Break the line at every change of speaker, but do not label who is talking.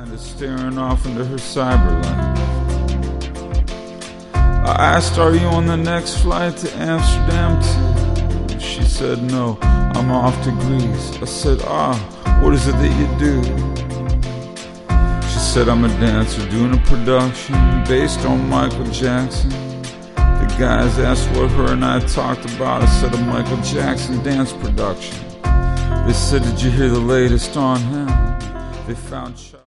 kinda staring off into her cyberlife. I asked, are you on the next flight to Amsterdam too? She said, no, I'm off to Greece. I said, what is it that you do? She said, I'm a dancer doing a production based on Michael Jackson. The guys asked what her and I talked about. I said, a Michael Jackson dance production. They said, did you hear the latest on him? They found